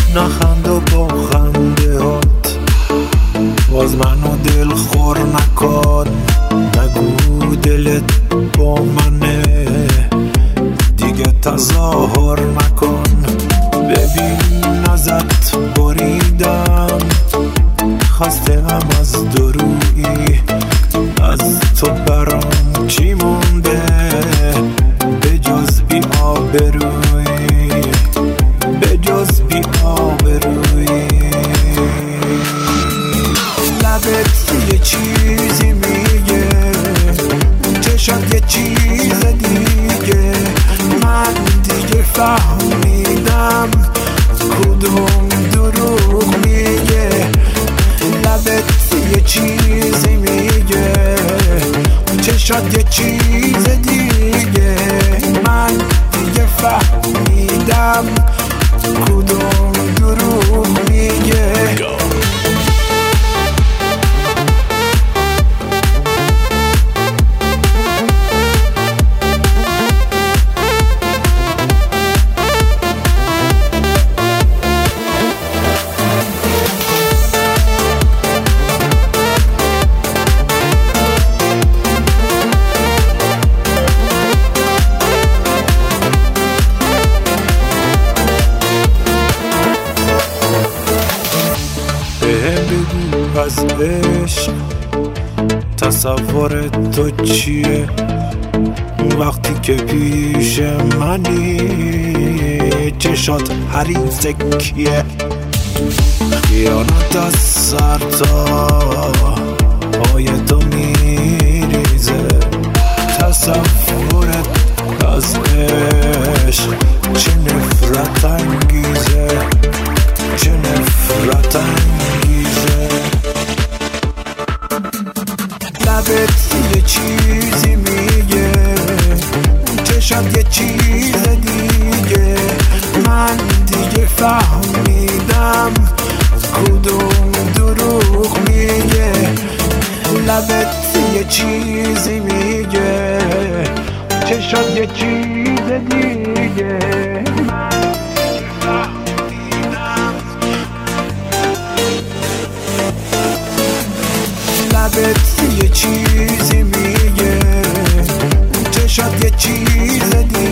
نخند و با خنده هات باز منو دل خور نکن. نگو دلت با منه دیگه تظاهر نکن. ببین ازت بریدم خستم از دورویی. از تو برام چی مونده به جز بی آبرویی، به جز بی آبرویی. لبت یه چیزی میگه، چشات یه چیز دیگه. من دیگه فهمیدم کدوم دروغ میگه. لبت یه چیزی میگه، چشات یه چیز دیگه. من دیگه فهمیدم کدوم دروغ میگه. بگو از عشق تصور تو چیه وقتی که پیش منی؟ چشات حریف کیه؟ خیانت از سر تا پای تو میریزه. تصورت از عشق چه نفرت انگیزه، چه نفرت انگیزه. لبت یه چیزی میگه، چشات یه چیز دیگه. من دیگه فهمیدم کدوم دروغ میگه. لبت یه چیزی میگه، چشات یه چیز دیگه. من دیگه فهمیدم. لبت یه چیزی میگه، چشات یه چیز دیگه.